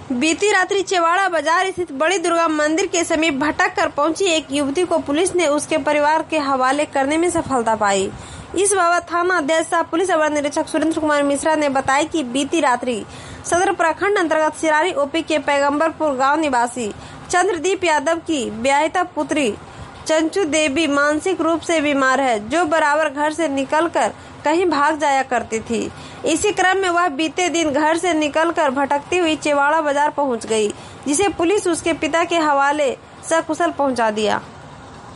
बीती रात्रि चेवाड़ा बाजार स्थित बड़ी दुर्गा मंदिर के समीप भटक कर पहुंची एक युवती को पुलिस ने उसके परिवार के हवाले करने में सफलता पाई। इस बाबत थाना अध्यक्ष सह पुलिस अवर निरीक्षक सुरेंद्र कुमार मिश्रा ने बताया कि बीती रात्रि सदर प्रखंड अंतर्गत सिरारी ओपी के पैगंबरपुर गांव निवासी चंद्रदीप यादव की ब्याहिता पुत्री चंचू देवी मानसिक रूप से बीमार है, जो बराबर घर से निकलकर कहीं भाग जाया करती थी। इसी क्रम में वह बीते दिन घर से निकलकर भटकती हुई चेवाड़ा बाजार पहुंच गई, जिसे पुलिस उसके पिता के हवाले सकुशल पहुंचा दिया।